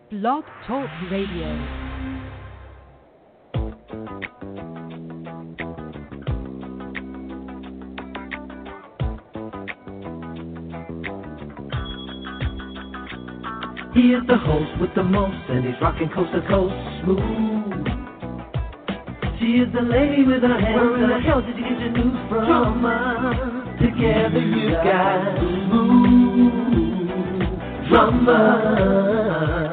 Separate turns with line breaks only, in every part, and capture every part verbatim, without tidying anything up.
Blog Talk Radio.
He is the host with the most, and he's rocking coast to coast smooth. She is the lady with her hands. Where in the hell did you get your news from? Drama. Together you got smooth drama.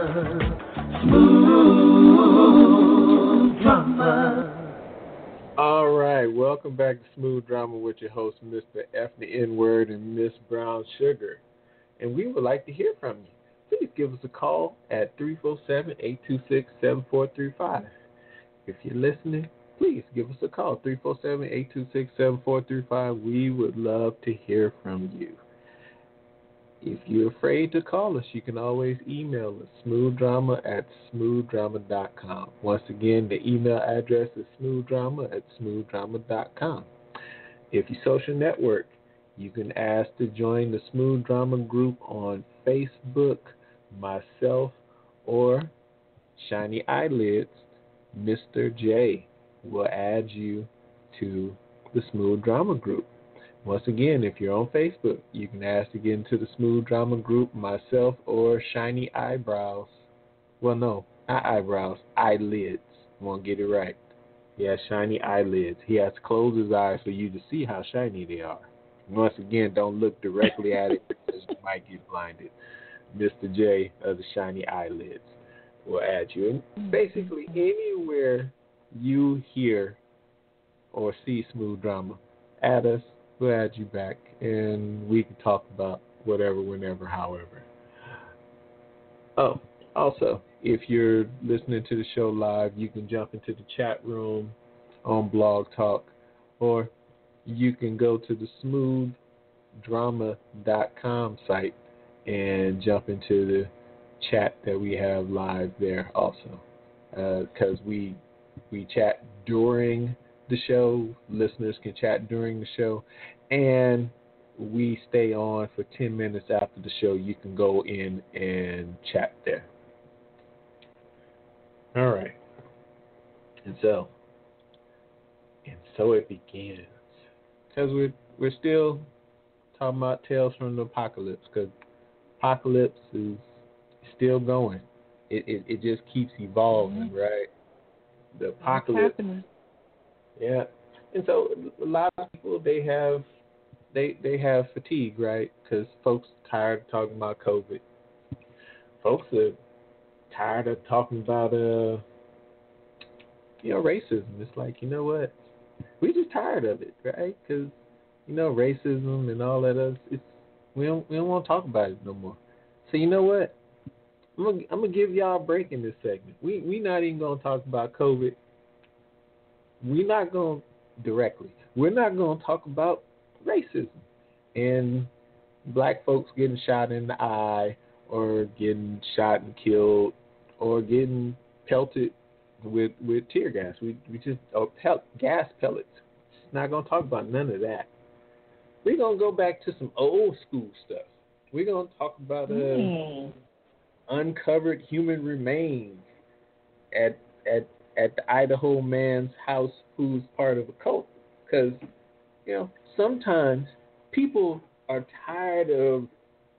Smooth drama.
All right, welcome back to Smooth Drama with your host, Mister F the N-Word and Miss Brown Sugar. And we would like to hear from you. Please give us a call at three four seven, eight two six, seven four three five. If you're listening, please give us a call, three four seven, eight two six, seven four three five. We would love to hear from you. If you're afraid to call us, you can always email us, smoothdrama at smoothdrama dot com. Once again, the email address is smoothdrama at smoothdrama dot com. If you social network, you can ask to join the Smooth Drama group on Facebook, myself, or Shiny Eyelids, Mister J will add you to the Smooth Drama group. Once again, if you're on Facebook, you can ask to get into the Smooth Drama group, myself, or Shiny Eyebrows. Well, no, not eyebrows, eyelids. Want to get it right. Yeah, Shiny Eyelids. He has to close his eyes for you to see how shiny they are. Once again, don't look directly at it because you might get blinded. Mister J of the Shiny Eyelids will add you. And basically, anywhere you hear or see Smooth Drama, add us, we'll add you back, and we can talk about whatever, whenever, however. Oh, also, if you're listening to the show live, you can jump into the chat room on Blog Talk, or you can go to the smooth drama dot com site and jump into the chat that we have live there also. Because uh, we we chat during the show, listeners can chat during the show, and we stay on for ten minutes after the show. You can go in and chat there. All right. And so, and so it begins. Because we're, we're still talking about Tales from the Apocalypse, because Apocalypse is still going. It, it it just keeps evolving, mm-hmm. right? The Apocalypse. Yeah. And so a lot of people, they have they they have fatigue, right? Because folks are tired of talking about COVID. Folks are tired of talking about uh you know racism. It's like, you know what? We're just tired of it, right? Because, you know, racism and all that else, it's, we don't we don't want to talk about it no more. So you know what? I'm gonna I'm gonna give y'all a break in this segment. We we not even gonna talk about COVID. We're not gonna directly. We're not gonna talk about racism and black folks getting shot in the eye, or getting shot and killed, or getting pelted with with tear gas. We we just or pel- gas pellets. Just not gonna talk about none of that. We're gonna go back to some old school stuff. We're gonna talk about uh, mm. uncovered human remains at at at the Idaho man's house who's part of a cult. Because, you know, sometimes people are tired of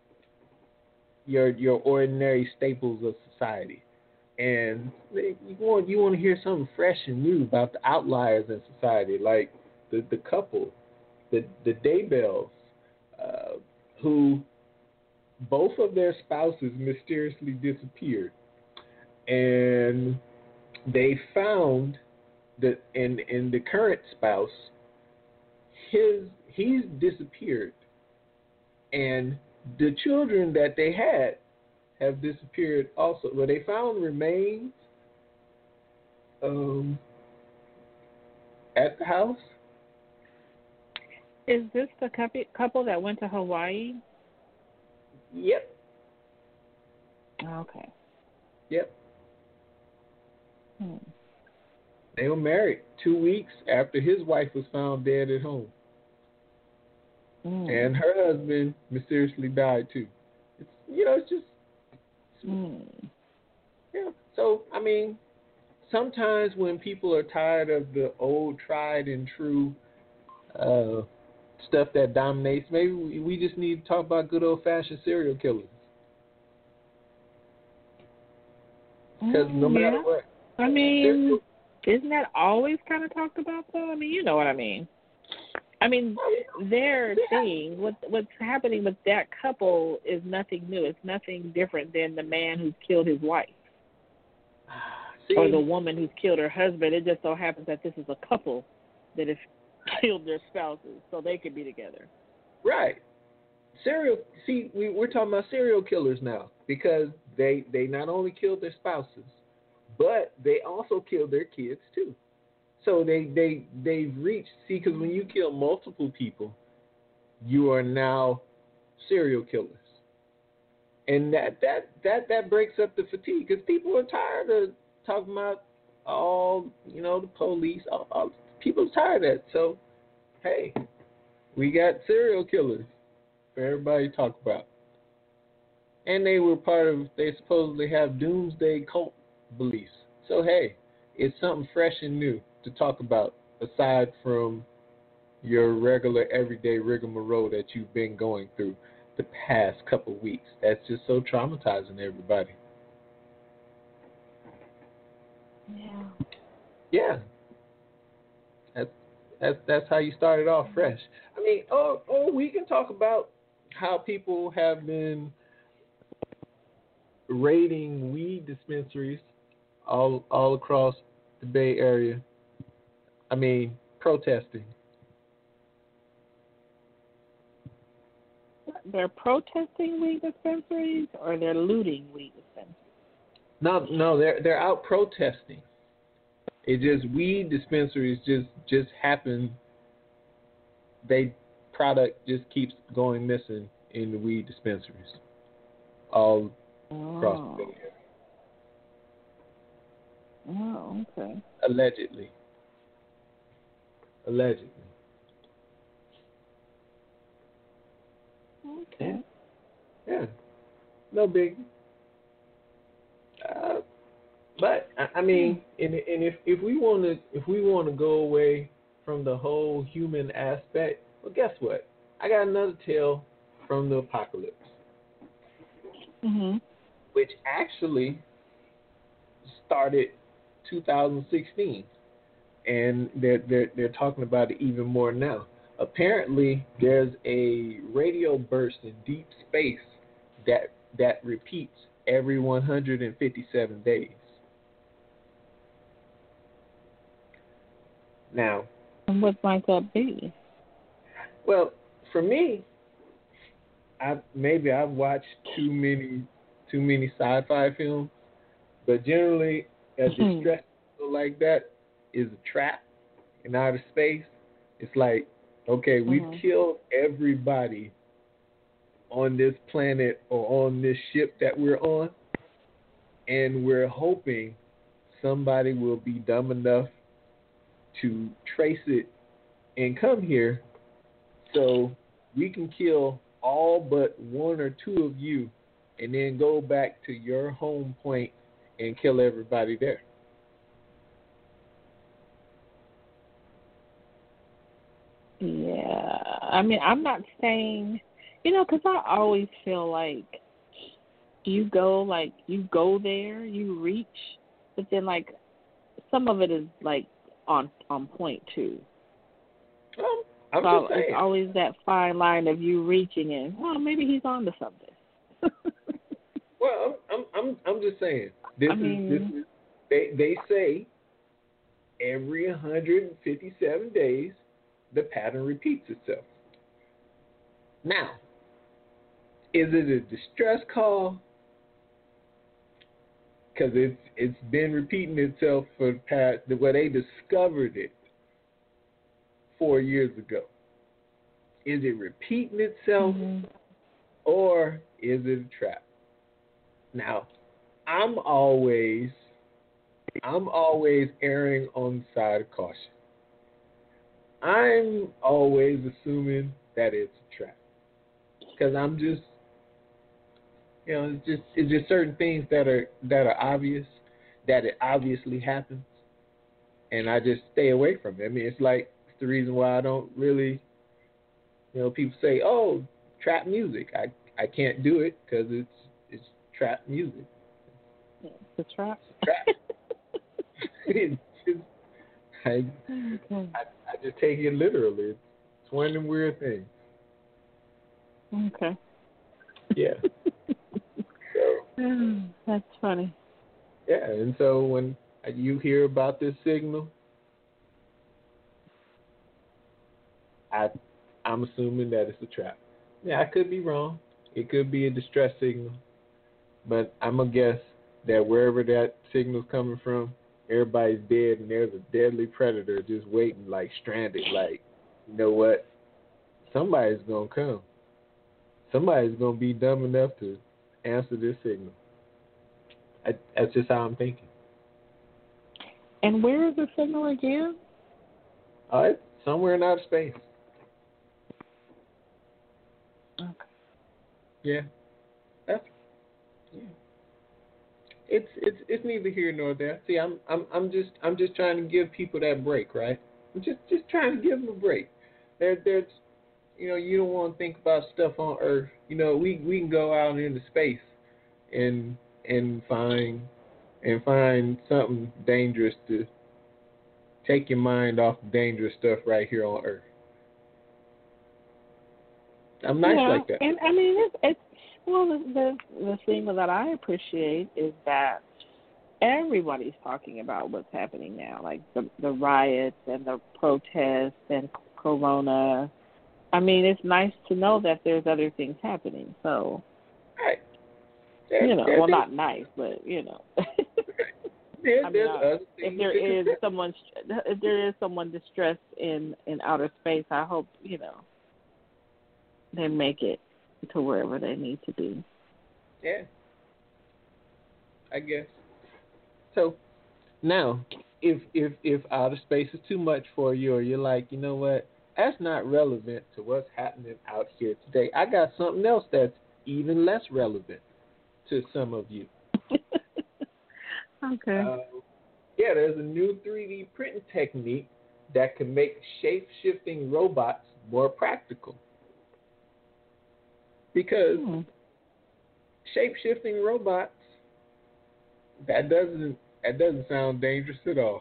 your your ordinary staples of society. And you want you want to hear something fresh and new about the outliers in society, like the, the couple, the the Daybells, uh, who both of their spouses mysteriously disappeared, and they found that in in the current spouse, his he's disappeared, and the children that they had have disappeared also. Well, they found remains um, at the house.
Is this the couple that went to Hawaii?
Yep.
Okay.
Yep.
Hmm.
They were married two weeks after his wife was found dead at home. Mm. And her husband mysteriously died too. It's, you know, it's just
Mm.
mean, sometimes when people are tired of the old, tried and true uh, stuff that dominates, maybe we, we just need to talk about good old fashioned serial killers. Because no matter
yeah.
what,
I mean, isn't that always kind of talked about, though? I mean, you know what I mean. I mean, their thing, what what's happening with that couple is nothing new. It's nothing different than the man who's killed his wife.
See,
or the woman who's killed her husband. It just so happens that this is a couple that have killed their spouses so they could be together.
Right. Serial. See, we, we're talking about serial killers now because they they not only killed their spouses, but they also killed their kids too. So they they they've reached. See, because when you kill multiple people, you are now serial killers, and that that that that breaks up the fatigue because people are tired of talking about all you know the police. All, all, people are tired of that. So hey, we got serial killers for everybody to talk about. And they were part of, they supposedly have doomsday cult beliefs. So, hey, it's something fresh and new to talk about aside from your regular everyday rigmarole that you've been going through the past couple of weeks. That's just so traumatizing to everybody.
Yeah.
Yeah. That's, that's, that's how you started off fresh. I mean, or, or we can talk about how people have been raiding weed dispensaries all all across the Bay Area. I mean, protesting.
They're protesting weed dispensaries or they're looting weed dispensaries?
No, no, they're they're out protesting. It just weed dispensaries just just happen. They product just keeps going missing in the weed dispensaries all
oh.
across the Bay Area.
Oh, okay.
Allegedly. Allegedly.
Okay.
Yeah. No big. Uh, but I, I mean, and, and if if we want to if we want to go away from the whole human aspect, well, guess what? I got another tale from the apocalypse,
Mhm.
which actually started two thousand sixteen, and they're they're they're talking about it even more now. Apparently, there's a radio burst in deep space that that repeats every one hundred fifty-seven days. Now,
And what might that be?
well, for me, I maybe I've watched too many too many sci-fi films, but generally, a distress like that is a trap in outer space. It's like, okay, we've
Mhm.
killed everybody on this planet or on this ship that we're on, and we're hoping somebody will be dumb enough to trace it and come here so we can kill all but one or two of you and then go back to your home point and kill everybody there.
Yeah. I mean, I'm not saying, you know, because I always feel like you go, like, you go there, you reach, but then, like, some of it is, like, on on point, too.
Um, I'm
so
just saying.
It's always that fine line of you reaching in. Well, maybe he's on to something.
Well, I'm I'm I'm I'm just saying. This
I
is
mean,
this is they they say every one hundred fifty-seven days the pattern repeats itself. Now, is it a distress call? Because it's it's been repeating itself for the past. Well, they discovered it four years ago. Is it repeating itself,
mm-hmm.
or is it a trap? Now, I'm always I'm always erring on the side of caution. I'm always assuming that it's a trap because I'm just, you know, it's just it's just certain things that are that are obvious. that it obviously happens, and I just stay away from it. I mean, it's like it's the reason why I don't really, you know, people say, "Oh, trap music." I I can't do it because it's it's trap music.
The trap.
Trap. It's just, I,
Okay.
I I just take it literally. It's one of them weird things.
Okay.
Yeah. So,
that's funny.
yeah, and so when you hear about this signal, I I'm assuming that it's a trap. Yeah, I could be wrong. It could be a distress signal, but I'm gonna guess that wherever that signal's coming from, everybody's dead, and there's a deadly predator just waiting, like stranded. Like, you know what? Somebody's gonna come. Somebody's gonna be dumb enough to answer this signal. I, that's just how I'm thinking.
And where is the signal again?
All right, somewhere in outer space.
Okay.
Yeah, that's yeah. It's it's it's neither here nor there. See, I'm I'm I'm just I'm just trying to give people that break, right? I'm just just trying to give them a break. There there's you know you don't want to think about stuff on Earth. You know we we can go out into space and and find and find something dangerous to take your mind off the dangerous stuff right here on Earth. I'm nice
yeah,
like that.
And I mean, it's, it's well, the, the the thing that I appreciate is that everybody's talking about what's happening now, like the the riots and the protests and Corona. I mean, it's nice to know that there's other things happening. So,
right. There,
you know,
there,
well,
there,
not nice, but you know.
there,
I mean,
there's
uh,
other
if
things
there
to
is
consider.
someone, if there is someone distressed in, in outer space, I hope you know they make it to wherever they need to be.
Yeah, I guess. So now, if if if outer space is too much for you, or you're like, you know what, that's not relevant to what's happening out here today, I got something else that's even less relevant to some of you.
Okay.
Uh, yeah, there's a new three D printing technique that can make shape-shifting robots more practical. Because
Hmm.
shape-shifting robots, that doesn't that doesn't sound dangerous at all.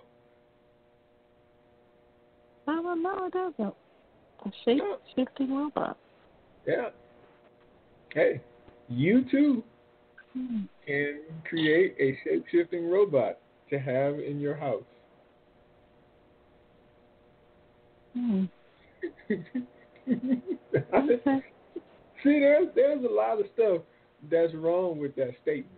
I don't know, it doesn't. A shape
No.
shifting robot.
Yeah. Hey, you too
Hmm.
can create a shape-shifting robot to have in your house.
Hmm.
See,
Okay.
there's there's a lot of stuff that's wrong with that statement.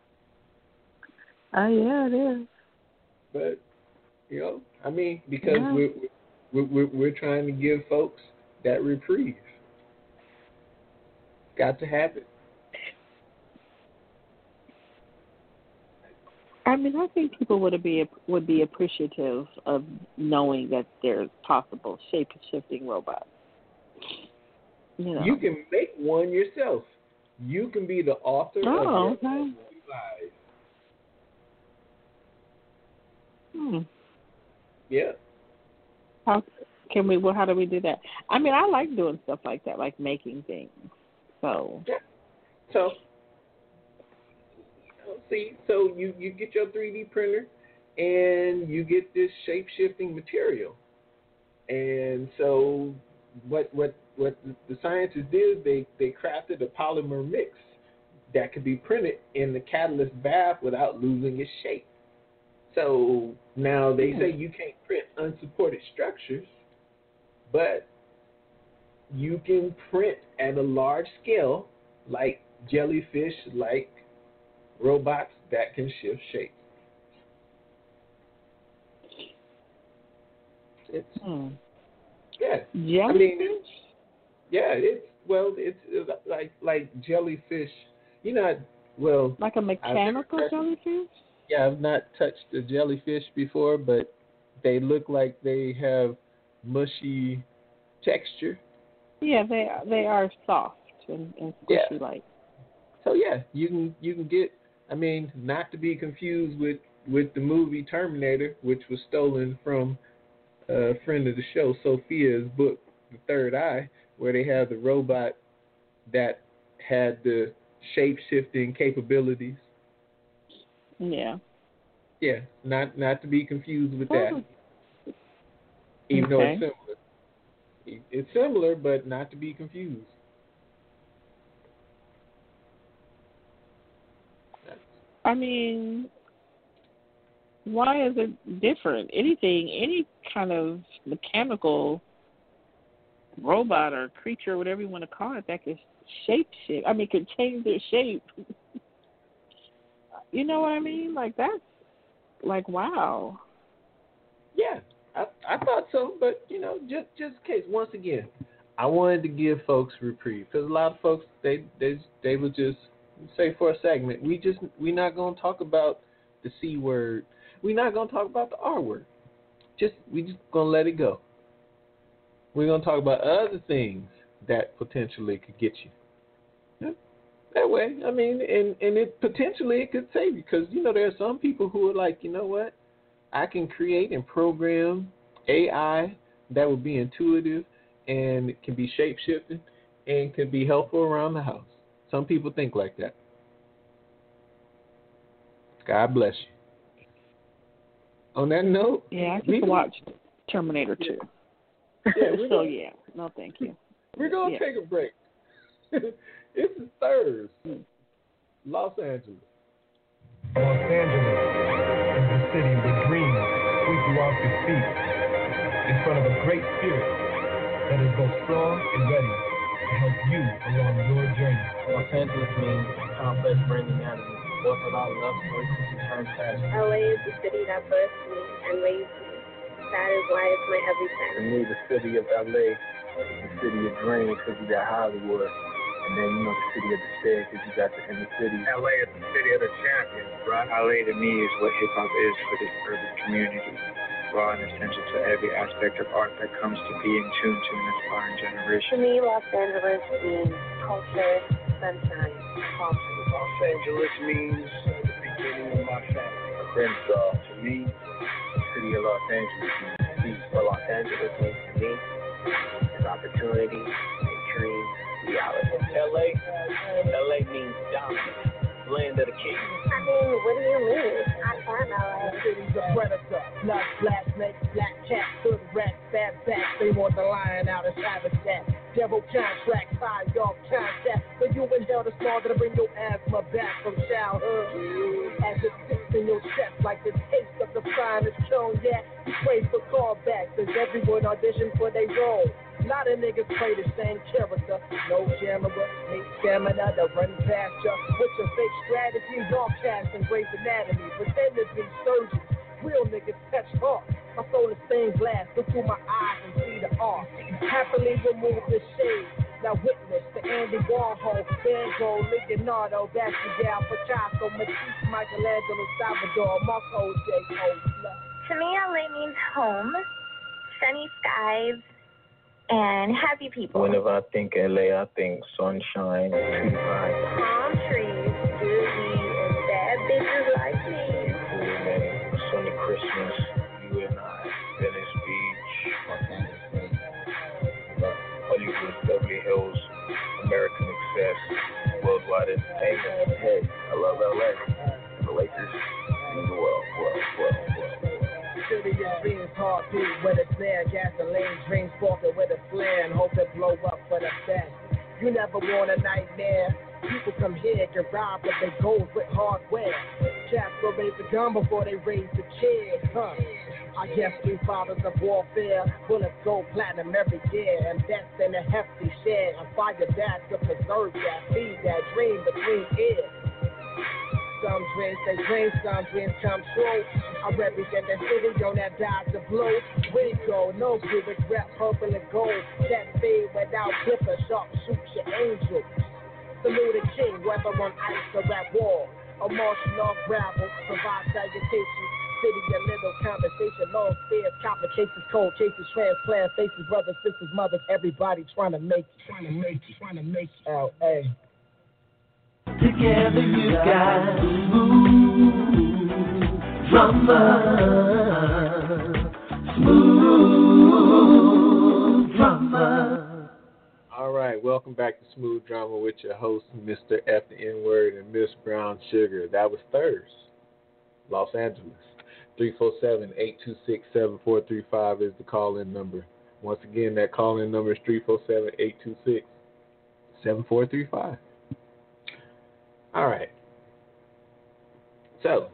Oh yeah, it is.
But you know, I mean, because
Yeah.
we're, we're we're we're trying to give folks that reprieve. Got to have it.
I mean, I think people would be would be appreciative of knowing that there's possible shape shifting robots. You know.
You can make one yourself. You can be the author
Oh,
of your
okay.
own device.
Hmm.
Yeah.
How can we? Well, how do we do that? I mean, I like doing stuff like that, like making things. So.
Yeah. So, see, so you, you get your three D printer and you get this shape shifting material. And so what what what the scientists did, they, they crafted a polymer mix that could be printed in the catalyst bath without losing its shape. So now they say you can't print unsupported structures, but you can print at a large scale, like jellyfish, like robots that can shift shape. It's
Hmm.
yeah.
Jellyfish?
I mean, it's, yeah, it's well, it's, it's like like jellyfish. You know, well,
Like a mechanical
touched,
jellyfish?
yeah, I've not touched a jellyfish before, but they look like they have mushy texture.
Yeah, they they are soft and, and squishy
Yeah.
like.
So yeah, you can you can get. I mean, not to be confused with with the movie Terminator, which was stolen from a friend of the show, Sophia's book, The Third Eye, where they have the robot that had the shape-shifting capabilities.
Yeah.
Yeah, not not to be confused with that.
Oh.
Even
okay.
though it's similar. It's similar, but not to be confused.
I mean, why is it different? Anything, any kind of mechanical robot or creature, whatever you want to call it, that could shape shift. I mean, could change their shape. You know what I mean? Like, that's, like, wow.
Yeah, I, I thought so, but, you know, just just in case, once again, I wanted to give folks reprieve, because a lot of folks, they, they, they would just say for a segment, we just, we're not going to talk about the C word. We're not going to talk about the R word. Just, we just going to let it go. We're going to talk about other things that potentially could get you. Yeah. That way, I mean, and, and it potentially it could save you, because, you know, there are some people who are like, you know what, I can create and program A I that will be intuitive and it can be shape-shifting and can be helpful around the house. Some people think like that. God bless you. On that note,
yeah, I just watched Terminator two.
Yeah,
so
gonna,
yeah, no, thank you.
We're gonna
yeah.
take a break. This is Thursday, Los Angeles.
Los Angeles is the city where dreams sweep you off your feet in front of a great spirit that is both strong and ready to help you along your journey.
Los Angeles means complex brain anatomy, orthodox love stories to turn passion.
L A is the city that birthed me and raised me. That is why it's my every
To me, the city of L A is the city of dreams, because you got Hollywood. And then, you know, the city of despair, because you got the inner city.
L A is the city of the champions, right? L A to me is what hip-hop is for this urban community. Raw and essential to every aspect of art that comes to be in tune to an aspiring generation.
To me, Los Angeles means culture, sunshine, coffee.
Los Angeles means the beginning of my family.
Crenshaw. To me, the city of Los Angeles means peace.
What Los Angeles means to me is opportunity and dreams. Reality.
L A, L A means dominance, land of the king.
I mean, what do you mean? I am L A.
City's a predator, blood, black snake, black cat, hood rat, bad back. They want the lion out of habitat. Devil contract, high off contact. So you inhale the small to bring your asthma back from childhood. As it sits in your chest like the taste of the finest cognac. You pray for callbacks as everyone auditions for their role. A lot of niggas play the same character. No camera, hate stamina to run past ya. With your fake strategies, all cast and Grey's Anatomy. Pretend to be surgeons. Real niggas touch heart. My soul is stained glass. Look through my eyes and see the art. Happily remove the shade. Now witness the Andy Warhol, Van Gogh, Leonardo, Basquiat, Picasso, Matisse, Michelangelo, Salvador, Marco, J. Osler.
To me, L A means home, sunny skies, and happy people.
Whenever I think L A, I think sunshine, tree vibes,
palm trees, good weed, and bad bitches like me.
and sunny Christmas, you and I, Venice Beach, Los Angeles, Hollywood, Beverly Hills, American Excess, worldwide entertainment.
Hey, I love L A. And the Lakers mean the world, world, world, world, world.
City of dreams, heartbeat with a flare, gasoline, dreams sparking with a flare, and hope to blow up for the best. You never want a nightmare. People come here, get robbed of their goals with hardware. Cats will raise the gun before they raise the chair, huh? I guess we fathers of warfare, bullets go platinum every year, invest in a hefty share, and fire that to preserve that, feed that dream between ears. Some dreams they dream, some dreams come true. I represent the city on that Dodger blue. We go, no Cubic rap, purple and gold. That fade without clipper, sharp shoot your angel. Salute the king, whether on ice or at wall. A martial off gravel, provide salutation. City a little conversation, long stairs, complications, cold cases, transplant faces, brothers, sisters, mothers, everybody trying to make it, trying to make it, trying to make it. L A.
Together you got smooth drama. Smooth drama.
All right, welcome back to Smooth Drama with your host, Mister F the N-Word and Miss Brown Sugar. That was Thurs, Los Angeles. three four seven, eight two six, seven four three five is the call-in number. Once again, that call-in number is three four seven, eight two six, seven four three five. All right. So,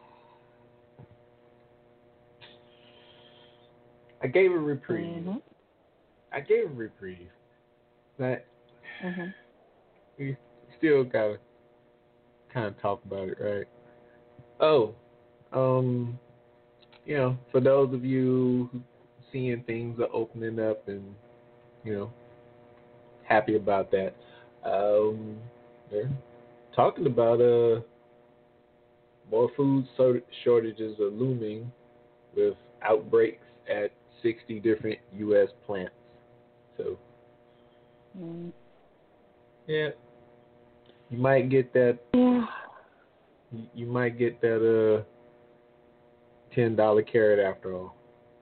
I gave a reprieve.
Mm-hmm.
I gave a reprieve. But
mm-hmm.
we still gotta kind of talk about it, right? Oh, um, you know, for those of you who seeing things are opening up and, you know, happy about that, um, they're talking about uh more food shortages are looming with outbreaks at sixty different U S plants. So,
mm.
yeah, you might get that.
Yeah.
You, you might get that uh ten dollar carrot after all.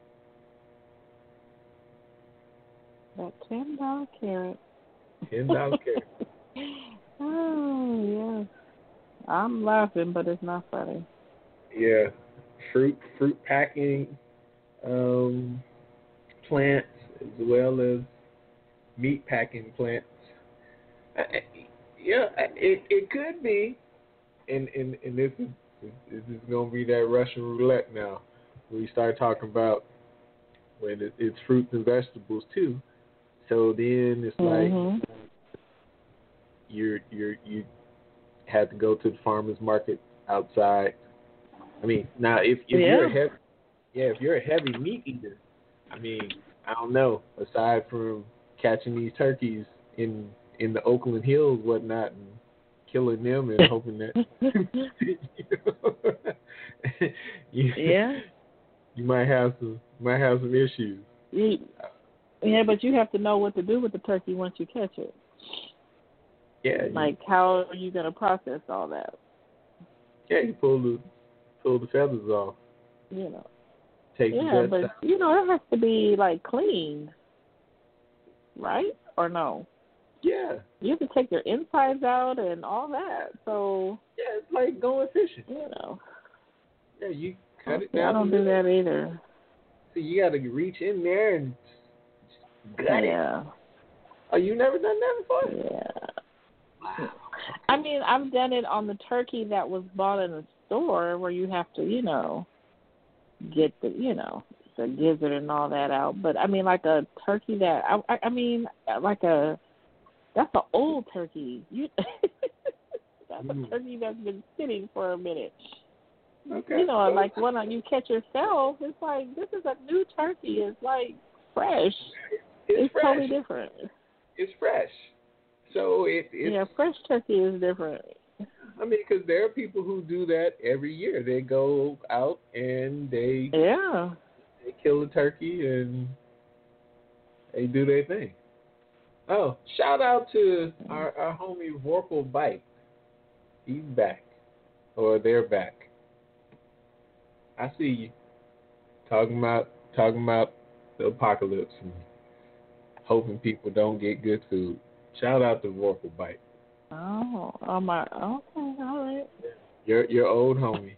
That ten dollar carrot.
Ten dollar carrot.
Oh yeah. I'm laughing, but it's not funny.
Yeah, fruit fruit packing um, plants as well as meat packing plants. Uh, yeah, it it could be, and and, and this is this is gonna be that Russian roulette now. We start talking about when it, it's fruits and vegetables too. So then it's
mm-hmm.
like you're you're you. had to go to the farmer's market outside. I mean, now if, if
yeah.
you're a heavy, yeah, if you're a heavy meat eater, I mean, I don't know. Aside from catching these turkeys in in the Oakland Hills, whatnot, and killing them and hoping that you, know, you,
yeah,
you might have some might have some issues.
You, yeah, but you have to know what to do with the turkey once you catch it.
Yeah,
like
you,
how are you gonna process all that?
Yeah, you pull the pull the feathers off.
You know.
Take
yeah,
the
but
out.
you know it has to be like cleaned, right? Or no?
Yeah.
You have to take your insides out and all that. So
yeah, it's like going fishing.
You know.
Yeah, you cut
okay,
it down.
I don't do that either.
So you got to reach in there and gut
yeah.
it. Oh, you never done that before?
Yeah. I mean, I've done it on the turkey that was bought in a store where you have to, you know, get the, you know, the gizzard and all that out. But I mean, like a turkey that, I, I mean, like a, that's an old turkey. You, that's
mm.
a turkey that's been sitting for a minute.
Okay.
You know, like when you catch yourself, it's like, this is a new turkey. It's like fresh.
It's,
it's
fresh.
totally different.
It's fresh. So it, it's,
yeah, fresh turkey is different.
I mean, because there are people who do that every year. They go out and they
yeah
they kill a turkey and they do their thing. Oh, shout out to our, our homie Vorpal Bite. He's back, or they're back. I see you talking about talking about the apocalypse and hoping people don't get good food. Shout out to Vorpal Bite.
Oh, oh my, okay, all right.
Your your old homie.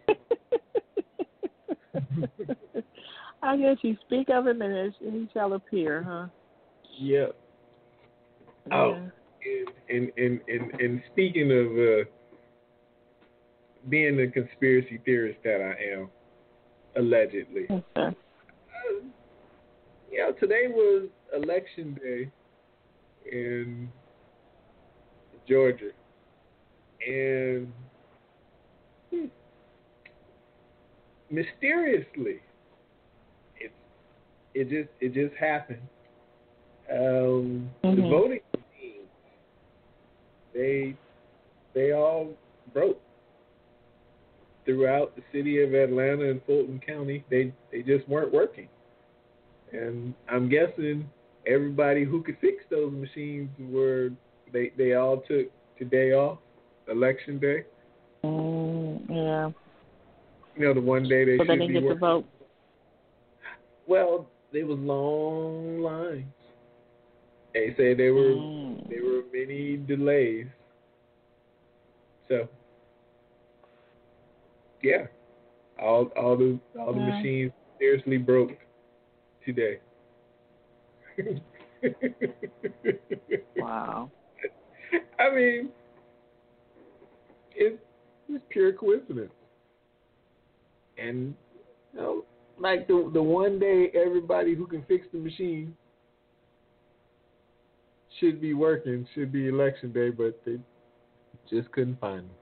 I guess you speak of him and he shall appear, huh?
Yep.
Yeah.
Oh, and and, and and speaking of uh, being the conspiracy theorist that I am, allegedly.
Okay.
Uh, you know, today was election day in Georgia, and hmm, mysteriously, it it just it just happened. Um,
mm-hmm.
The voting machines, they they all broke throughout the city of Atlanta and Fulton County. They they just weren't working, and I'm guessing everybody who could fix those machines were they they all took today off, election day.
Mm, yeah.
You know, the one day they
so
should
they didn't
be
get
working.
to vote.
Well, there was long lines. They said there were
Mm.
there were many delays. So, yeah, all all the all the
Yeah.
machines seriously broke today.
Wow.
I mean, it's it's pure coincidence. And you know, like the the one day everybody who can fix the machine should be working, should be election day, but they just couldn't find them.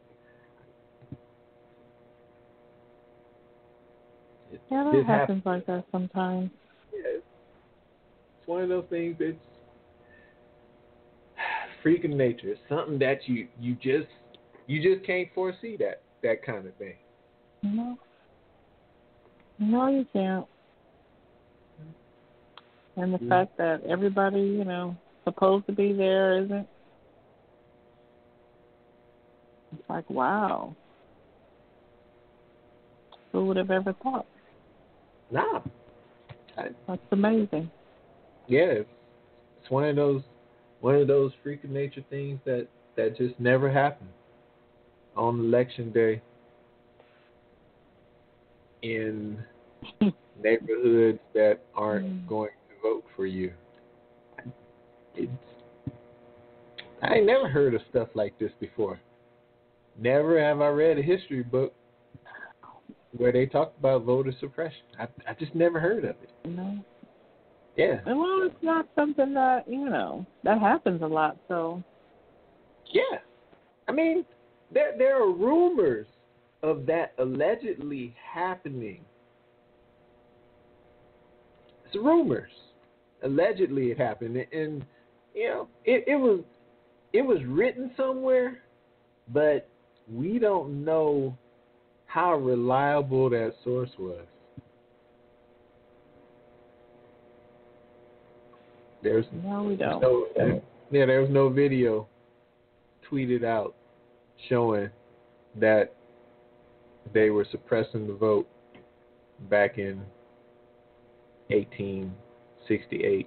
It
Yeah, that
just
happens
happened.
like that sometimes.
Yeah, it's, it's one of those things that's freaking nature. It's something that you, you just you just can't foresee that that kind of thing.
No. No, you can't. And the
Mm.
fact that everybody, you know, supposed to be there isn't. It's like, wow. Who would have ever thought?
Nah. I,
That's amazing.
yeah, it's, it's one of those one of those freaking nature things that, that just never happen on election day in neighborhoods that aren't
Mm.
going to vote for you. It's, I ain't never heard of stuff like this before. Never have I read a history book where they talked about voter suppression. I I just never heard of it.
No.
Yeah.
Well, it's not something that, you know, that happens a lot, so.
Yeah. I mean, there there are rumors of that allegedly happening. It's rumors. Allegedly it happened. And, you know, it, it was it was written somewhere, but we don't know how reliable that source was. There's
No, we don't.
no, yeah, there was no video tweeted out showing that they were suppressing the vote back in eighteen sixty-eight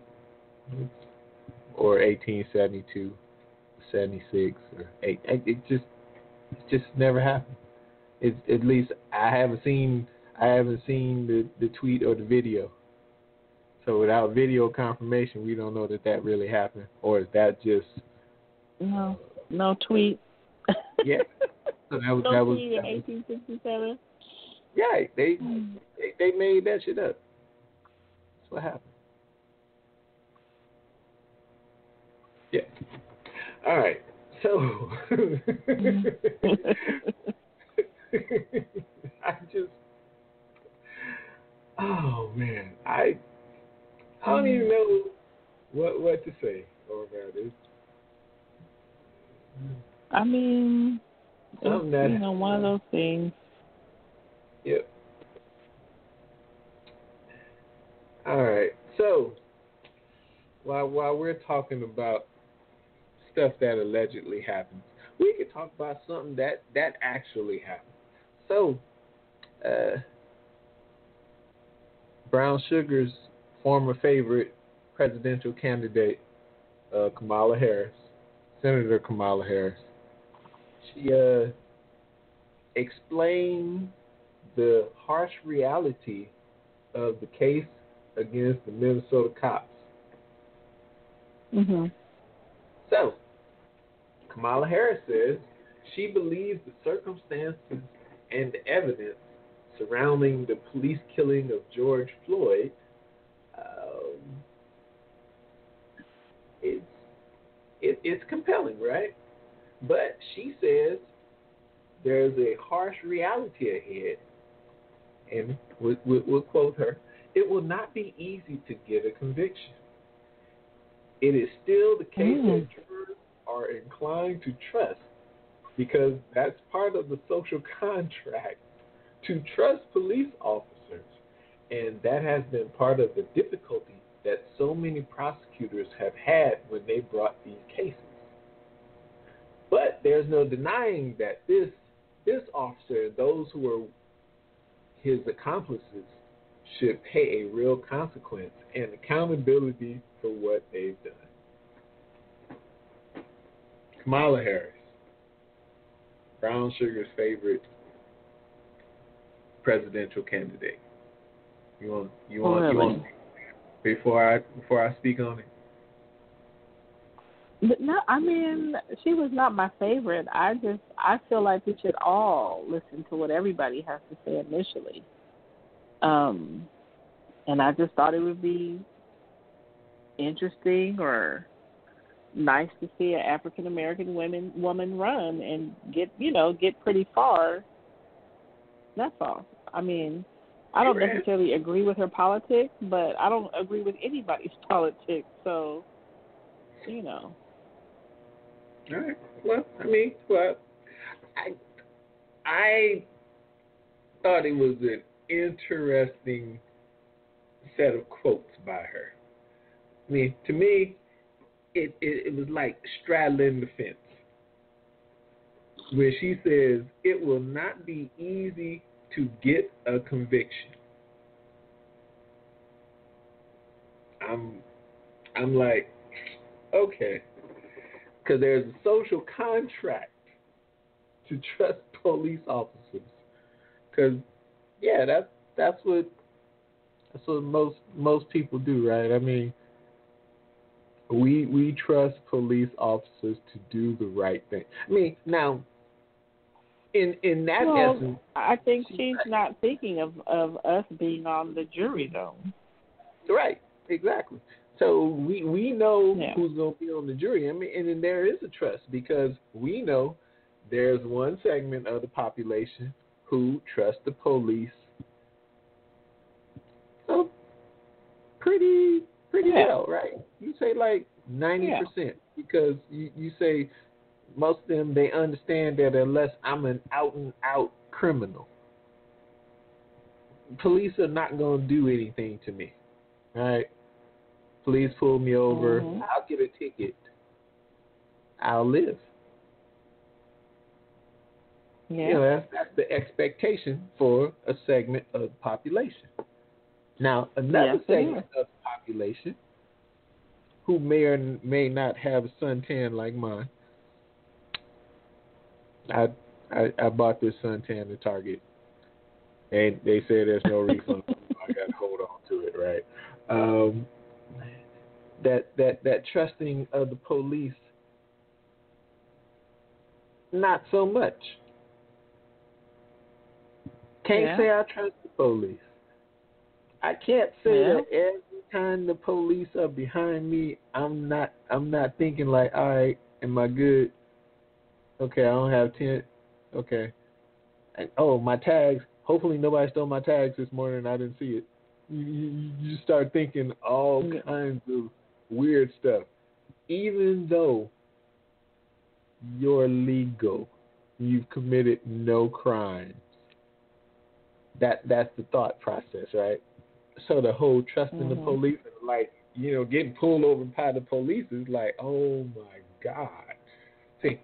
or eighteen seventy-two, seventy-six, or eight. It just, it just never happened. It, at least I haven't seen, I haven't seen the, the tweet or the video. So without video confirmation, we don't know that that really happened, or is that just
No, no tweet.
yeah? So that was
no
that was
tweet in eighteen sixty-seven.
yeah. They,
Mm.
they they made that shit up. That's what happened. Yeah. All right. So I just oh man, I I don't even know what what to say about this.
I mean,
Something
it's,
that
you know, one of those things.
Yep. All right. So while while we're talking about stuff that allegedly happens, we could talk about something that, that actually happened. So, uh, Brown Sugar's former favorite presidential candidate, uh, Kamala Harris, Senator Kamala Harris, she uh, explained the harsh reality of the case against the Minnesota cops.
Mm-hmm.
So, Kamala Harris says she believes the circumstances and the evidence surrounding the police killing of George Floyd um, is it, it's compelling, right? But she says there's a harsh reality ahead, and we'll, we'll, we'll quote her: "It will not be easy to get a conviction. It is still the case
Mm.
that jurors are inclined to trust, because that's part of the social contract, to trust police officers. And that has been part of the difficulty that so many prosecutors have had when they brought these cases. But there's no denying that this this officer, those who were his accomplices should pay a real consequence and accountability for what they've done. Kamala Harris, Brown Sugar's favorite presidential candidate. You want you want
really?
you want before I before I speak on it?
But no, I mean, she was not my favorite. I just, I feel like we should all listen to what everybody has to say initially. Um, and I just thought it would be interesting or nice to see an African American woman woman run and get, you know, get pretty far. That's all. I mean, I don't necessarily agree with her politics, but I don't agree with anybody's politics. So, you know.
All right. Well, I mean, well, I I thought it was an interesting set of quotes by her. I mean, to me, it, it, it was like straddling the fence, where she says it will not be easy to get a conviction. I'm I'm like, okay. Because there's a social contract to trust police officers. Because, yeah, that's that's what that's what most most people do, right? I mean, we we trust police officers to do the right thing. I mean, now, in in that
well,
essence,
I think she's not thinking of of us being on the jury, though.
Right, exactly. So we we know
yeah.
who's going to be on the jury. I mean, and then there is a trust because we know there's one segment of the population who trust the police. So pretty pretty
yeah.
well, right? You say like ninety yeah. percent because you, you say most of them, they understand that unless I'm an out and out criminal, police are not going to do anything to me, right? Police pull me over. Mm-hmm. I'll get a ticket. I'll live.
Yeah.
You know, that's, that's the expectation for a segment of the population. Now, another
yes,
segment of the population who may or may not have a suntan like mine. I I, I bought this suntan at Target, and they said there's no refund. I got to hold on to it, right? Um, that that that trusting of the police, not so much. Can't
yeah.
say I trust the police. I can't say
yeah.
that every time the police are behind me, I'm not I'm not thinking like, all right, am I good? Okay, I don't have ten. Okay. And, oh, my tags. Hopefully nobody stole my tags this morning. I didn't see it. You, you, you start thinking all
yeah.
kinds of weird stuff. Even though you're legal, you've committed no crimes. That that's the thought process, right? So the whole trusting mm-hmm. the police, like, you know, getting pulled over by the police is like, oh my God. See,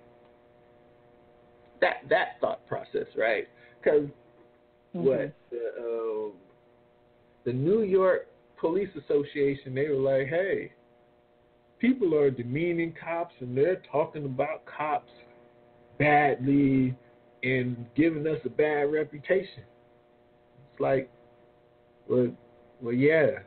that that thought process, right? Because mm-hmm. what the uh, the New York Police Association, they were like, hey, people are demeaning cops and they're talking about cops badly and giving us a bad reputation. It's like, well, well, yeah.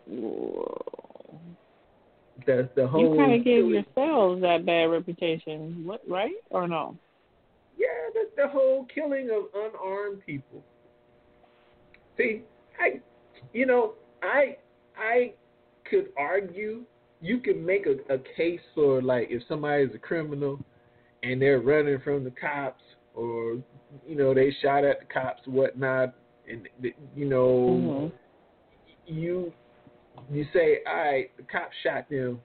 That's the whole.
You kind of gave yourselves that bad reputation, what, right or no?
Yeah, that's the whole killing of unarmed people. See, I, you know, I, I could argue. You can make a, a case for, like, if somebody is a criminal and they're running from the cops, or, you know, they shot at the cops or whatnot, and, you know, mm-hmm. you you say, all right, the cops shot them.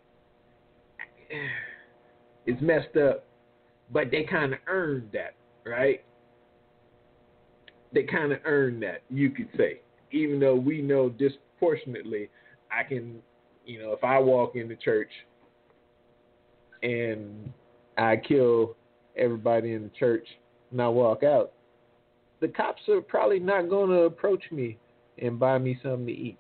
It's messed up, but they kind of earned that, right? They kind of earned that, you could say, even though we know disproportionately, I can, you know, if I walk into church and I kill everybody in the church and I walk out, the cops are probably not going to approach me and buy me something to eat.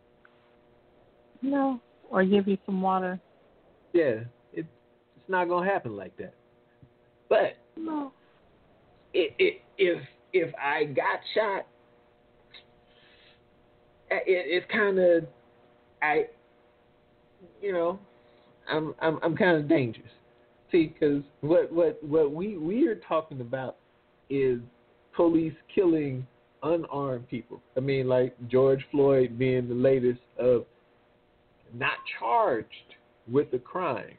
No, or give you some water.
Yeah, it, it's not going to happen like that. But
no.
it, it, if if I got shot, it, it's kind of I, you know, I'm I'm I'm kind of dangerous. See, because what what what we we are talking about is police killing unarmed people. I mean, like George Floyd being the latest of not charged with a crime.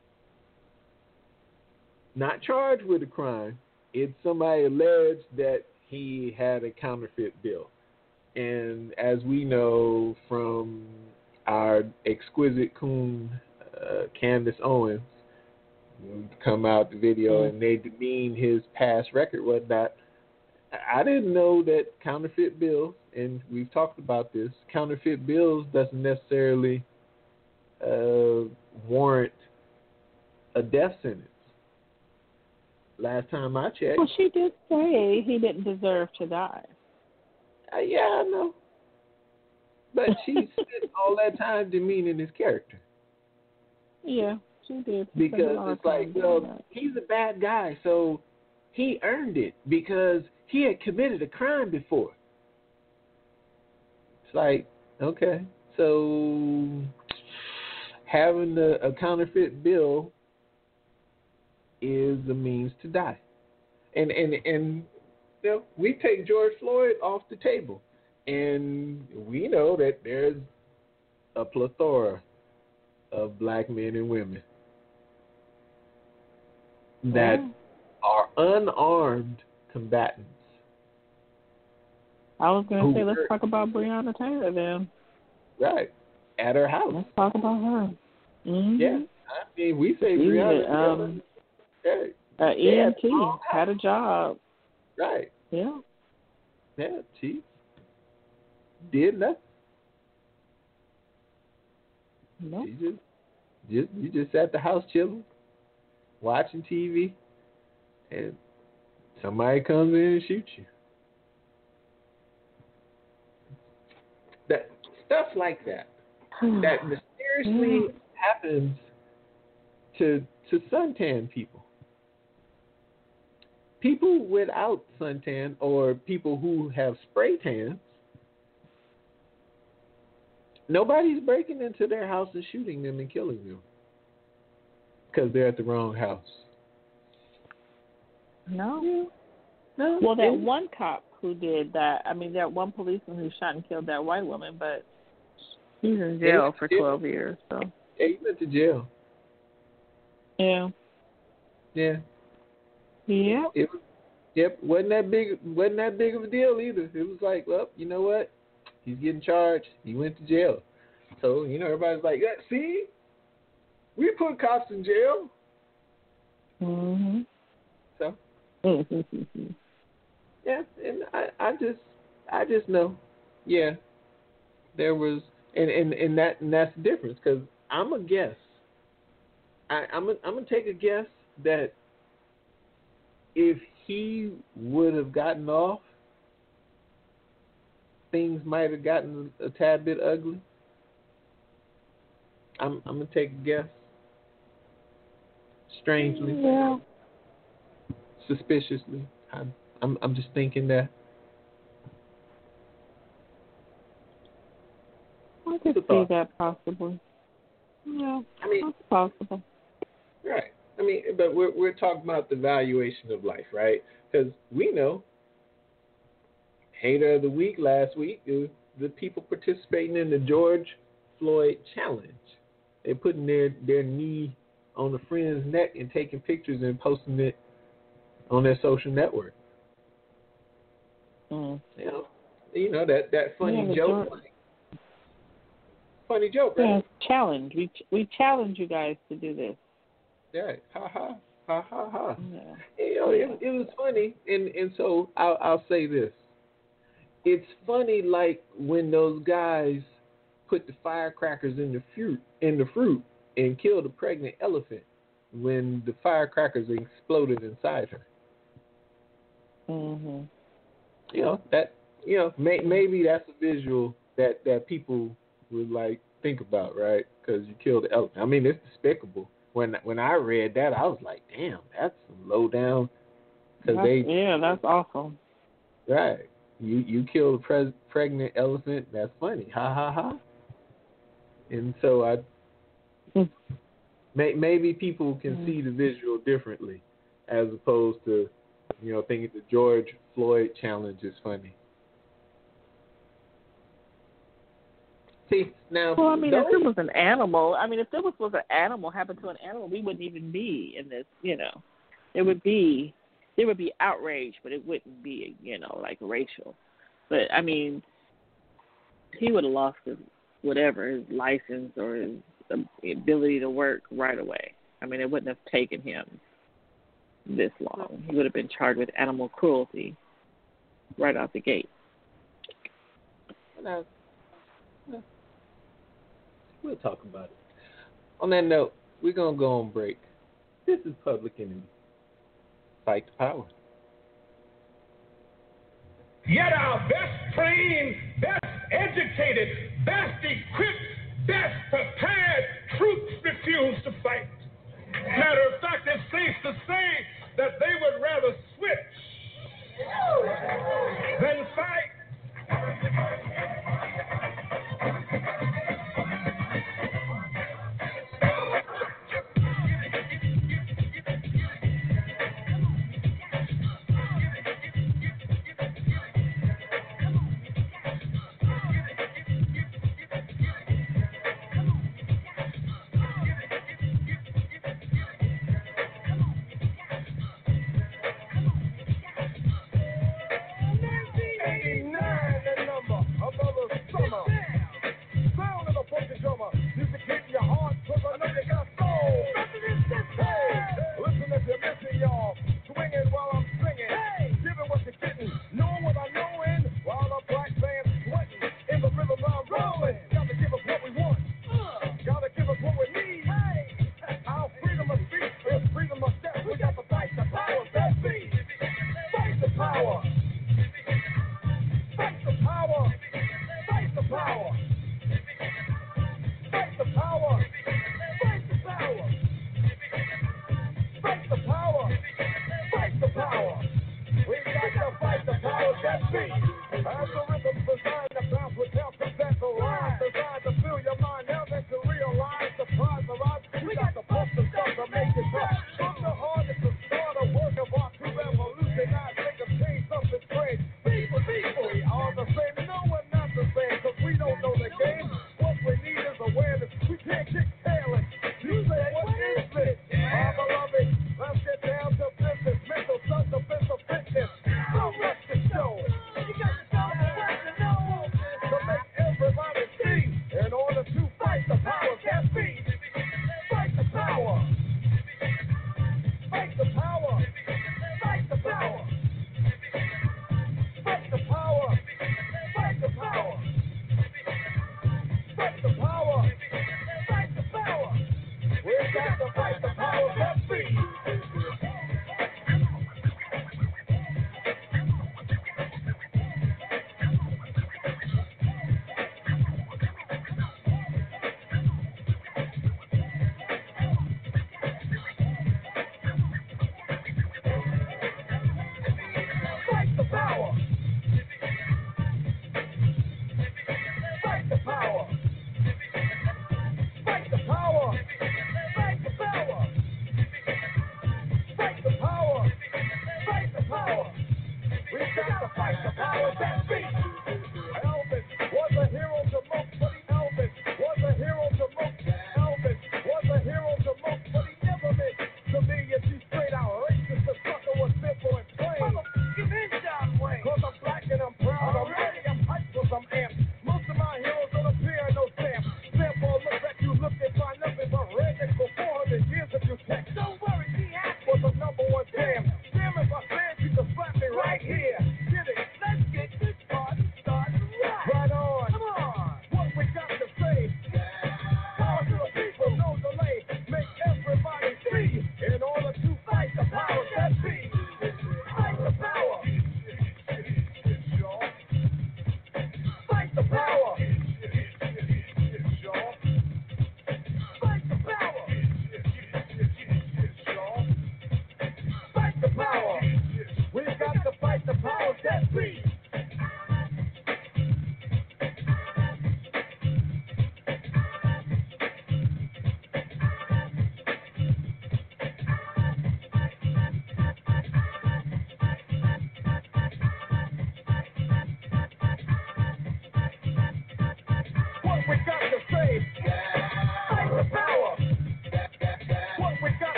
Not charged with a crime. It's somebody alleged that he had a counterfeit bill. And as we know from our exquisite coon, uh, Candace Owens, come out the video and they demean his past record, whatnot. I didn't know that counterfeit bills, and we've talked about this, counterfeit bills doesn't necessarily uh, warrant a death sentence. Last time I checked.
Well, she did say he didn't deserve to die.
Uh, yeah, I know. But she spent all that time demeaning his character.
Yeah, she did.
Because it's like, well, he's a bad guy, so he earned it because he had committed a crime before. It's like, okay, so having a, a counterfeit bill is a means to die. And, and, and you know, we take George Floyd off the table, and we know that there's a plethora of black men and women that
yeah.
are unarmed combatants.
I was going to say, let's
were,
talk about Breonna Taylor then.
Right. At her house.
Let's talk about her. Mm-hmm.
Yeah. I mean, we say Breonna Taylor.
Um,
hey,
uh, E M T had a job.
Right.
Yeah.
Yeah, she did nothing.
No.
She just, just, you just at the house chilling, watching T V, and somebody comes in and shoots you. That stuff like that, that mysteriously happens to to suntan people. People without suntan or people who have spray tans, nobody's breaking into their house and shooting them and killing them because they're at the wrong house.
No.
Yeah. No.
Well, that one cop who did that, I mean, that one policeman who shot and killed that white woman, but he's in jail for twelve years. So.
Yeah, he went to jail.
Yeah.
Yeah.
Yeah.
It was, yep, wasn't that big wasn't that big of a deal either. It was like, well, you know what? He's getting charged. He went to jail. So, you know, everybody's like, yeah, see? We put cops in jail.
Mhm.
So yeah, and I, I just I just know. Yeah. There was and, and, and that and that's the difference, because I'm a guess. I, I'm a, I'm gonna take a guess that if he would have gotten off, things might have gotten a tad bit ugly. I'm I'm gonna take a guess. Strangely,
yeah.
Suspiciously, I'm I'm I'm just thinking that.
I could see that possibly. Yeah,
I mean,
that's possible.
Right. I mean, but we're we're talking about the valuation of life, right? Because we know hater of the week last week is the people participating in the George Floyd challenge. They're putting their, their knee on a friend's neck and taking pictures and posting it on their social network.
Mm.
You know, you know that, that funny
yeah,
joke.
George...
Funny joke, right?
Yeah, challenge. We we challenge you guys to do this.
Yeah, ha ha, ha ha ha.
Yeah.
You know, it, it was funny, and and so I'll I'll say this. It's funny, like when those guys put the firecrackers in the fruit in the fruit and killed a pregnant elephant when the firecrackers exploded inside her.
Mhm.
you know that you know may, maybe that's a visual that, that people would like think about, right? Because you killed the elephant. I mean, it's despicable. When when I read that, I was like, damn, that's some low down. Cause they,
yeah, that's awesome.
Right. You you killed a pre- pregnant elephant. That's funny. Ha ha ha. And so I,
mm.
may, maybe people can mm. see the visual differently, as opposed to, you know, thinking the George Floyd challenge is funny. See now.
Well, I mean,
those,
if it was an animal, I mean, if there was was an animal happened to an animal, we wouldn't even be in this. You know, there would be there would be outrage, but it wouldn't be, you know, like racial. But I mean, he would have lost his whatever his license or his ability to work right away. I mean, it wouldn't have taken him this long. He would have been charged with animal cruelty right out the gate.
No. We'll talk about it. On that note, we're going to go on break. This is Public Enemy. Fight the power.
Yet our best trained, best educated, best equipped, best prepared troops refuse to fight. Matter of fact, it's safe to say that they would rather switch than fight.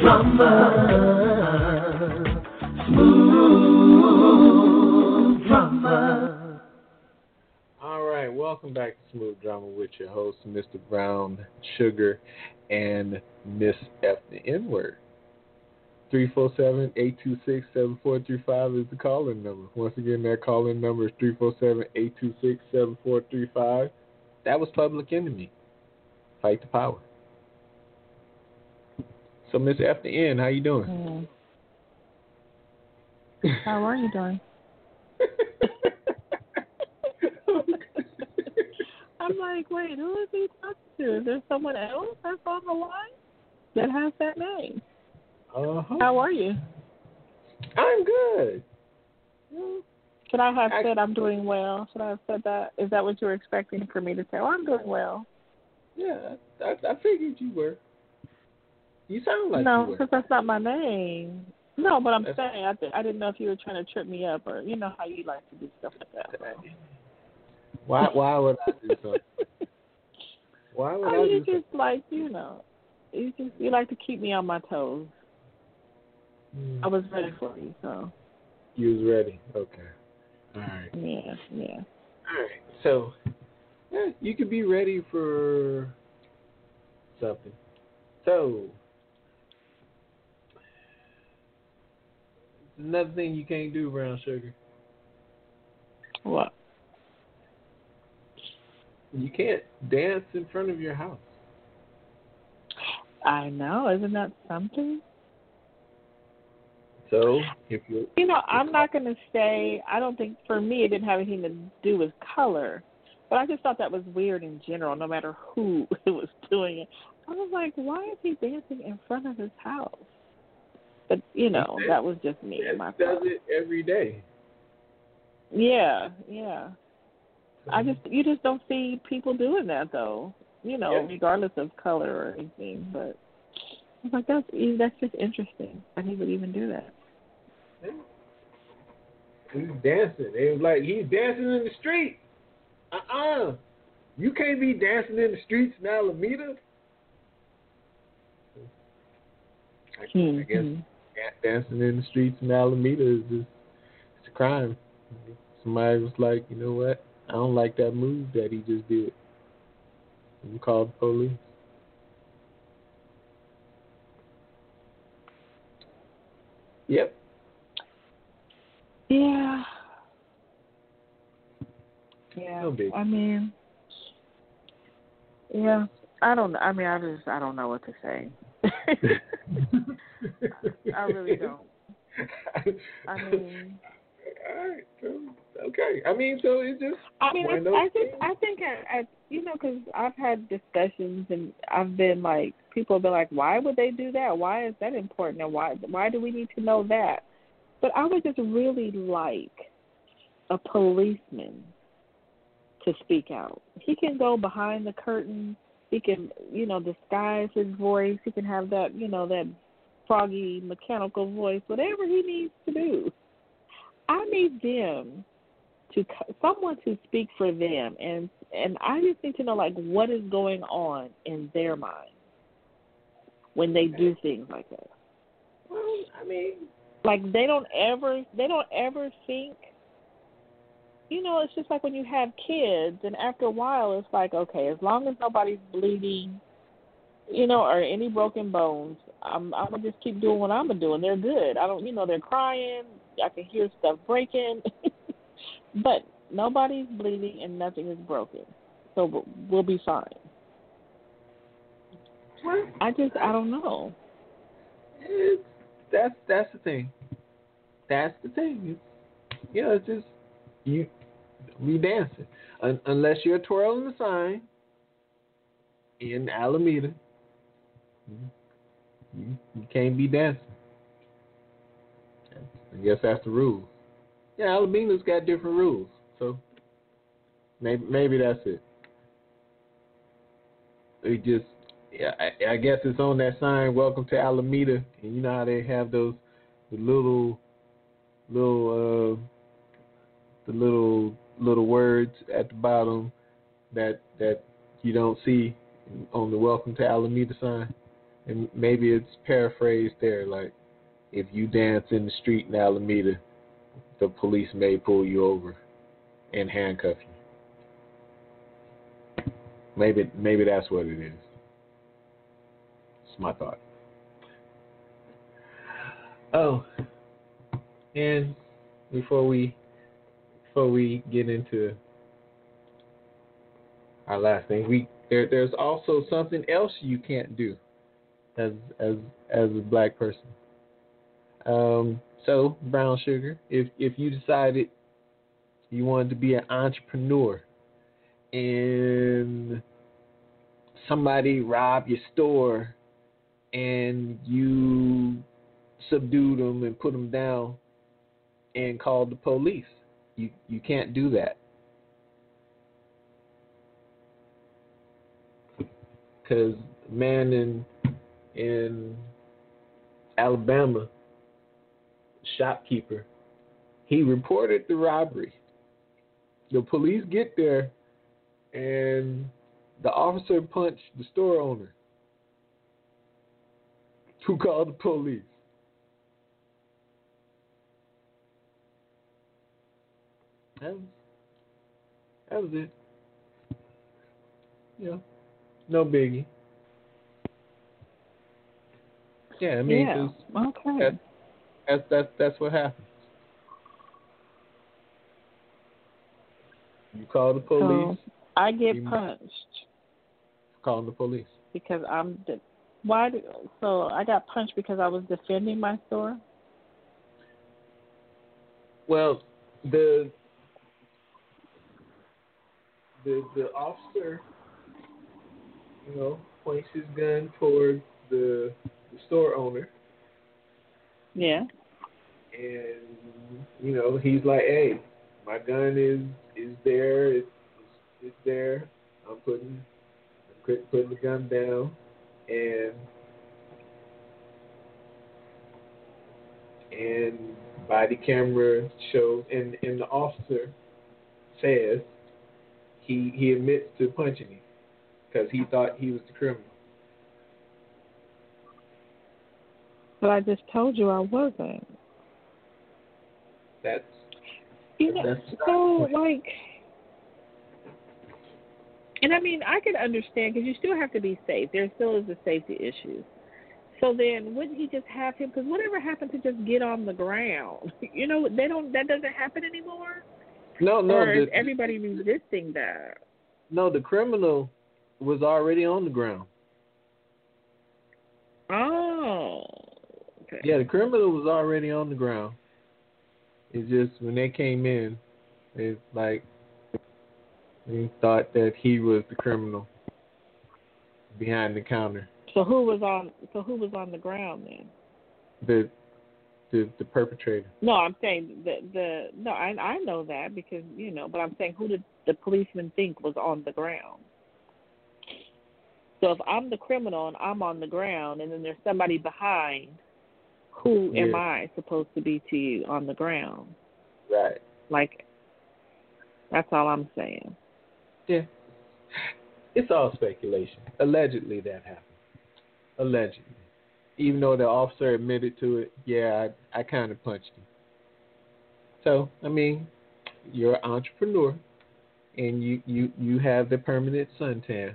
drummer, smooth drummer.
All right, welcome back to Smooth Drama with your host, Mister Brown Sugar and Miss F the N-word. three four seven, eight two six, seven four three five is the call-in number. Once again, that call-in number is three four seven, eight two six, seven four three five. That was Public Enemy. Fight the power. So, Miss F the N, how you doing?
Mm. How are you doing? I'm like, wait, who is he talking to? Is there someone else that's on the line that has that name?
Uh-huh.
How are you?
I'm good.
Should I have
I,
said I'm doing well? Should I have said that? Is that what you were expecting for me to say? Oh, I'm doing well.
Yeah, I, I figured you were. You sound like
no,
you were.
because that's not my name. No, but I'm
that's,
saying I, th- I didn't know if you were trying to trip me up or, you know how you like to do stuff like that. Right?
Why Why would I do something? Why would
oh,
I
you
do
just
something?
like, you know, you just you like to keep me on my toes.
Mm.
I was ready for you, so.
You was ready. Okay. All right.
Yeah, yeah.
All right. So, yeah, you could be ready for something. So, another thing you can't do, Brown Sugar.
What?
You can't dance in front of your house.
I know. Isn't that something?
So, if you
You know, I'm not going to say, I don't think, for me, it didn't have anything to do with color. But I just thought that was weird in general, no matter who it was doing it. I was like, why is he dancing in front of his house? But, you know, that was just me and my
He does
thought.
it every day.
Yeah, yeah. I just, you just don't see people doing that, though, you know,
Yeah.
regardless of color or anything. But I was like, that's, that's just interesting that he would even do that.
He's dancing. They was like, he's dancing in the street. Uh-uh. You can't be dancing in the streets in Alameda. I,
Mm-hmm.
I guess dancing in the streets in Alameda is just it's a crime. Somebody was like, you know what? I don't like that move that he just did. You call the police. Yep.
Yeah. Yeah.
No big.
I mean, yeah. I don't. I mean, I just. I don't know what to say. I really don't. I mean.
All right. So, okay. I mean, so it just.
I mean,
one of those
I, I just.
things.
I think. I. I you know, because I've had discussions and I've been like, people have been like, why would they do that? Why is that important? And why? Why do we need to know that? But I would just really like a policeman to speak out. He can go behind the curtain. He can, you know, disguise his voice. He can have that, you know, that froggy mechanical voice, whatever he needs to do. I need them to, someone to speak for them. And, and I just need to know, like, what is going on in their mind when they do things like that.
Well, I mean.
Like, they don't ever, they don't ever think, you know, it's just like when you have kids, and after a while, it's like, okay, as long as nobody's bleeding, you know, or any broken bones, I'm, I'm going to just keep doing what I'm doing. They're good. I don't, you know, they're crying. I can hear stuff breaking. But nobody's bleeding and nothing is broken. So we'll be fine.
Well,
I just, I don't know.
It's, that's that's the thing. That's the thing. It's, you know, it's just you be dancing Un- unless you're twirling the sign in Alameda. You, you can't be dancing. I guess that's the rule. Yeah, Alameda's got different rules, so maybe maybe that's it. It just. Yeah, I, I guess it's on that sign, "Welcome to Alameda," and you know how they have those, the little, little, uh, the little, little words at the bottom that that you don't see on the "Welcome to Alameda" sign. and maybe it's paraphrased there, like, if you dance in the street in Alameda, the police may pull you over and handcuff you. Maybe maybe that's what it is. It's my thought. Oh, and before we before we get into our last thing, we there there's also something else you can't do as as as a black person. Um, so brown sugar, if if you decided you wanted to be an entrepreneur and somebody robbed your store and you subdued them and put them down and called the police, you you can't do that. Because man in in Alabama, shopkeeper, he reported the robbery. The police get there, and the officer punched the store owner, who called the police. That was, that was it. Yeah, no biggie. Yeah, I mean,
yeah. Okay.
That's, that's that's that's what happens. You call the police.
So I get
you
punched.
Calling the police
because I'm. De- why? Do, so I got punched because I was defending my store.
Well, the the the officer, you know, points his gun towards the, the store owner.
Yeah.
And you know, he's like, "Hey, my gun is is there. It's it's there. I'm putting I'm putting the gun down." And and body camera shows, and, and the officer says he he admits to punching him because he thought he was the criminal.
But I just told you I wasn't.
That's
you know
that's
so like, and I mean I could understand because you still have to be safe. There still is a safety issue. So then, wouldn't he just have him? Because whatever happened to just get on the ground? You know, they don't. That doesn't happen anymore.
No, no.
Or
the,
is everybody resisting that?
No, the criminal was already on the ground.
Oh. Okay.
Yeah, the criminal was already on the ground. It's just when they came in, it's like they thought that he was the criminal behind the counter.
So who was on? So who was on the ground then?
The the the perpetrator.
No, I'm saying the the no. I I know that because you know, but I'm saying who did the policeman think was on the ground? So if I'm the criminal and I'm on the ground, and then there's somebody behind, who
yeah.
am I supposed to be to you on the ground?
Right.
Like, that's all I'm saying.
Yeah. It's all speculation. Allegedly that happened. Allegedly. Even though the officer admitted to it, yeah, I, I kind of punched him. So, I mean, you're an entrepreneur, and you, you, you have the permanent suntan.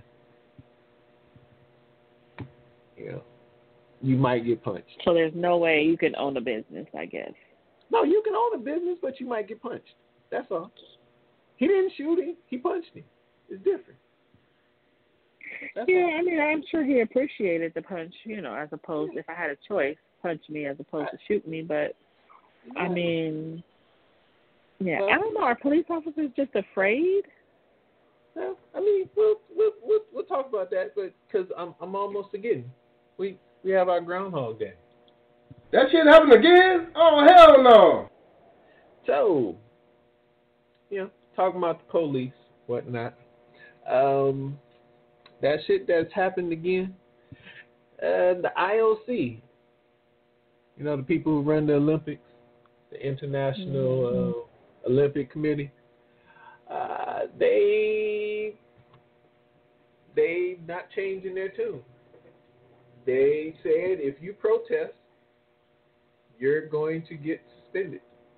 You know, you might get punched.
So there's no way you can own a business, I guess.
No, you can own a business, but you might get punched. That's all. He didn't shoot him. He punched him. It's different. That's
yeah,
all.
I mean, I'm sure he appreciated the punch, you know, as opposed, if I had a choice, punch me as opposed to shoot me. But, yeah. I mean, yeah, well, I don't know. Are police officers just afraid?
Well, I mean, we'll, we'll, we'll, we'll talk about that, but because I'm, I'm almost forgetting. We, we have our Groundhog Day.
That shit happened again? Oh, hell no.
So, you know, talking about the police, whatnot. Um, that shit that's happened again. Uh, the I O C, you know, the people who run the Olympics, the International uh, Olympic Committee, uh, they they not changing their tune. they said if you protest, you're going to get suspended.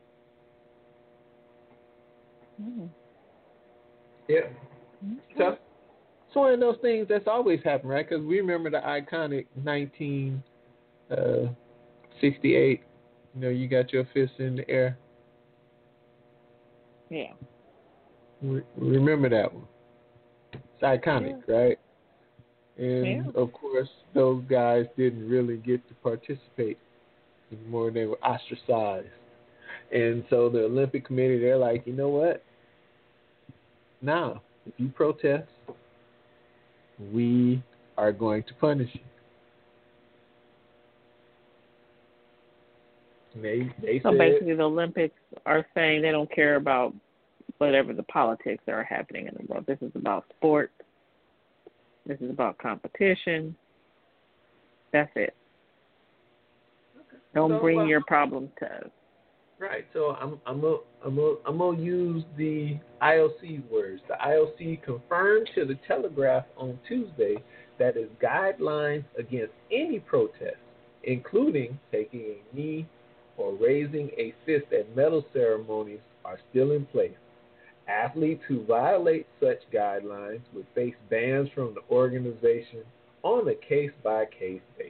Mm.
Yeah.
Okay.
Tough. It's one of those things that's always happened, right? Because we remember the iconic nineteen sixty-eight. You know, you got your fist in the air.
Yeah.
We remember that one. It's iconic, yeah. Right? And, yeah. Of course, those guys didn't really get to participate anymore. They were ostracized. And so the Olympic Committee, they're like, you know what? Now, if you protest, we are going to punish you. And they, they
so
said,
basically the Olympics are saying they don't care about whatever the politics that are happening in the world. This is about sports. This is about competition. That's it.
Okay.
Don't
so,
bring
well,
your problems to us.
Right. So I'm I'm a, I'm a, I'm gonna use the I O C's words. The I O C confirmed to the Telegraph on Tuesday that its guidelines against any protest, including taking a knee or raising a fist at medal ceremonies, are still in place. Athletes who violate such guidelines would face bans from the organization on a case-by-case basis.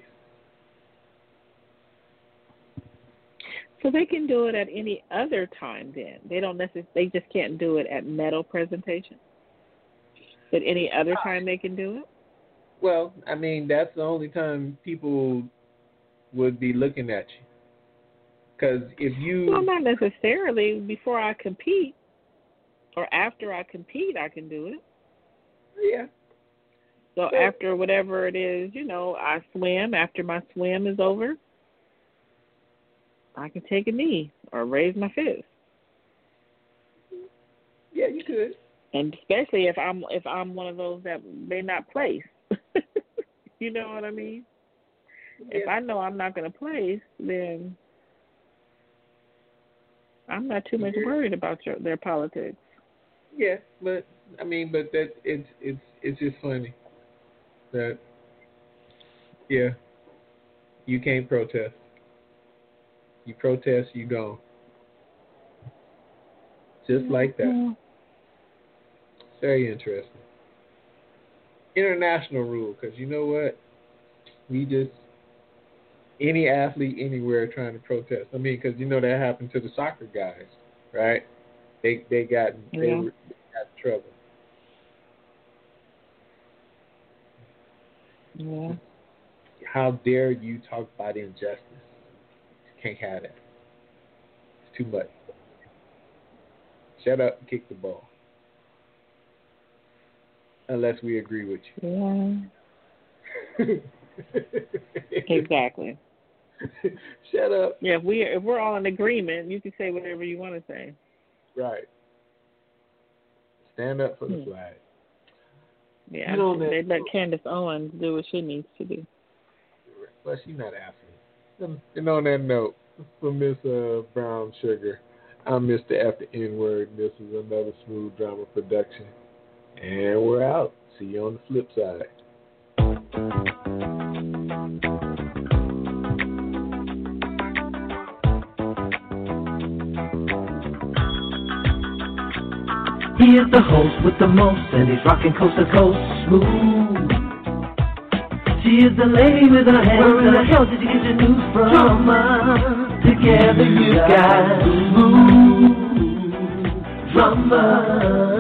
So they can do it at any other time then. They don't necessarily, they just can't do it at medal presentation. At any other time they can do it?
Well, I mean, that's the only time people would be looking at you. Because if you...
Well, not necessarily. Before I compete or after I compete, I can do it.
Yeah.
So yeah. After whatever it is, you know, I swim. After my swim is over, I can take a knee or raise my fist.
Yeah, you could.
And especially if I'm if I'm one of those that may not place. You know what I mean? Yeah. If I know I'm not going to place, then I'm not too much worried about your, their politics.
Yeah, but I mean, but that it's it's it's just funny that yeah, you can't protest. You protest, you go. Just like that.
Mm-hmm.
Very interesting. International rule, because you know what? We just, any athlete anywhere trying to protest. I mean, because you know that happened to the soccer guys, right? They they got
yeah.
they, were, they got in trouble.
Yeah.
How dare you talk about injustice? Can't have that. It's too much. Shut up and kick the ball. Unless we agree with
you. Yeah. Exactly.
Shut up.
Yeah, if we if we're all in agreement, you can say whatever you want to say.
Right. Stand up for the
hmm.
flag.
Yeah,
you know
they
that,
let Candace Owens do what she needs to do.
But she's not athlete. And on that note, for Miss uh, Brown Sugar, I'm Mister F the N-word, and this is another Smooth Drama production. And we're out. See you on the flip side.
He is the host with the most, and he's rocking coast to coast smooth. She is the lady with her hands. Where in the hell did you get your news from? Drama. Together you got smooth drama.